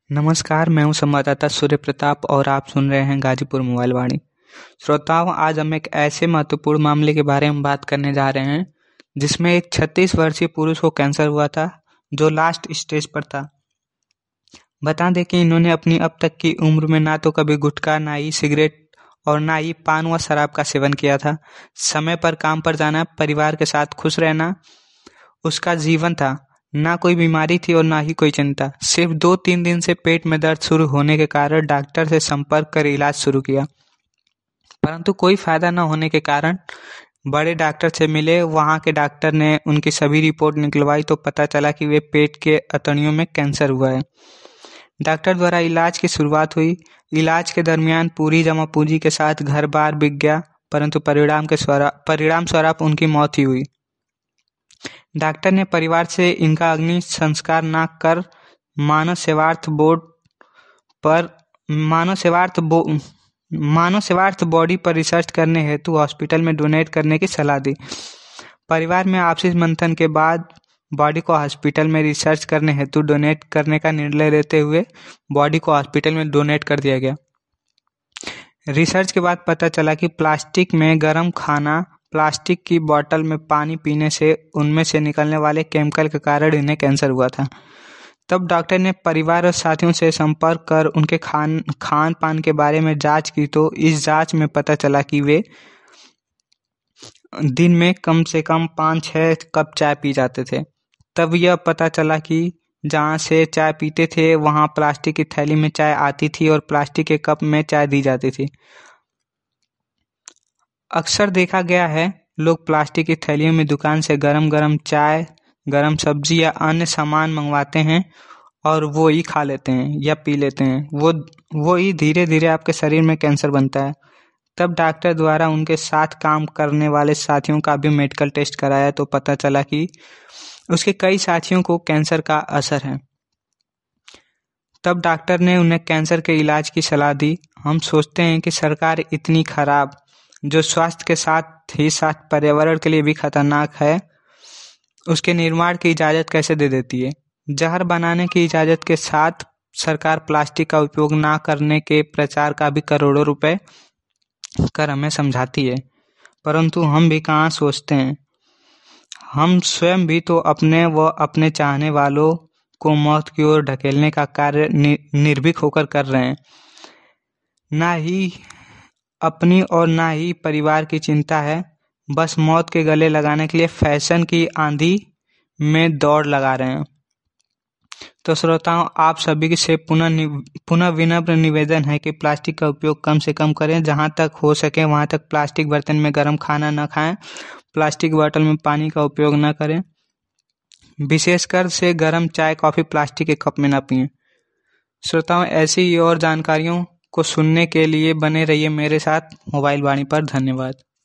नमस्कार, मैं हूं संवाददाता सूर्य प्रताप और आप सुन रहे हैं गाजीपुर मोबाइल वाणी। श्रोताओं, आज हम एक ऐसे महत्वपूर्ण मामले के बारे में बात करने जा रहे हैं जिसमें एक 36 वर्षीय पुरुष को कैंसर हुआ था जो लास्ट स्टेज पर था। बता दें कि इन्होंने अपनी अब तक की उम्र में ना तो कभी गुटखा, ना ही सिगरेट और ना ही पान व शराब का सेवन किया था। समय पर काम पर जाना, परिवार के साथ खुश रहना उसका जीवन था। ना कोई बीमारी थी और ना ही कोई चिंता। सिर्फ 2-3 दिन से पेट में दर्द शुरू होने के कारण डॉक्टर से संपर्क कर इलाज शुरू किया, परंतु कोई फायदा न होने के कारण बड़े डॉक्टर से मिले। वहां के डॉक्टर ने उनकी सभी रिपोर्ट निकलवाई तो पता चला कि वे पेट के अतड़ियों में कैंसर हुआ है। डॉक्टर द्वारा इलाज की शुरुआत हुई। इलाज के दरमियान पूरी जमा पूंजी के साथ घर बार बिक गया, परंतु परिणाम स्वरूप उनकी मौत ही हुई। डॉक्टर ने परिवार से इनका अग्नि संस्कार न कर मानव सेवार्थ बॉडी पर रिसर्च करने हेतु हॉस्पिटल में डोनेट करने की सलाह दी। परिवार में आपसी मंथन के बाद बॉडी को हॉस्पिटल में रिसर्च करने हेतु डोनेट करने का निर्णय लेते हुए बॉडी को हॉस्पिटल में डोनेट कर दिया गया। रिसर्च के बाद पता चला कि प्लास्टिक में गर्म खाना, प्लास्टिक की बोतल में पानी पीने से उनमें से निकलने वाले केमिकल के कारण इन्हें कैंसर हुआ था। तब डॉक्टर ने परिवार और साथियों से संपर्क कर उनके खान पान के बारे में जांच की तो इस जांच में पता चला कि वे दिन में कम से कम 5-6 कप चाय पी जाते थे। तब यह पता चला कि जहाँ से चाय पीते थे वहाँ प्लास्टिक की थैली में चाय आती थी और प्लास्टिक के कप में चाय दी जाती थी। अक्सर देखा गया है लोग प्लास्टिक की थैलियों में दुकान से गरम चाय, गरम सब्जी या अन्य सामान मंगवाते हैं और वो ही खा लेते हैं या पी लेते हैं। वो ही धीरे धीरे आपके शरीर में कैंसर बनता है। तब डॉक्टर द्वारा उनके साथ काम करने वाले साथियों का भी मेडिकल टेस्ट कराया तो पता चला कि उसके कई साथियों को कैंसर का असर है। तब डॉक्टर ने उन्हें कैंसर के इलाज की सलाह दी। हम सोचते हैं कि सरकार इतनी खराब, जो स्वास्थ्य के साथ ही साथ पर्यावरण के लिए भी खतरनाक है, उसके निर्माण की इजाज़त कैसे दे देती है। जहर बनाने की इजाज़त के साथ सरकार प्लास्टिक का उपयोग ना करने के प्रचार का भी करोड़ों रुपए कर हमें समझाती है, परंतु हम भी कहाँ सोचते हैं। हम स्वयं भी तो अपने व अपने चाहने वालों को मौत की ओर ढकेलने का कार्य निर्भीक होकर कर रहे हैं। ना ही अपनी और ना ही परिवार की चिंता है, बस मौत के गले लगाने के लिए फैशन की आंधी में दौड़ लगा रहे हैं। तो श्रोताओं, आप सभी से पुनः विनम्र निवेदन है कि प्लास्टिक का उपयोग कम से कम करें। जहाँ तक हो सके वहाँ तक प्लास्टिक बर्तन में गर्म खाना न खाएं, प्लास्टिक बोतल में पानी का उपयोग न करें, विशेषकर से गर्म चाय कॉफ़ी प्लास्टिक के कप में न पिएं। श्रोताओं, ऐसी ही और जानकारियों को सुनने के लिए बने रहिए मेरे साथ मोबाइल वाणी पर। धन्यवाद।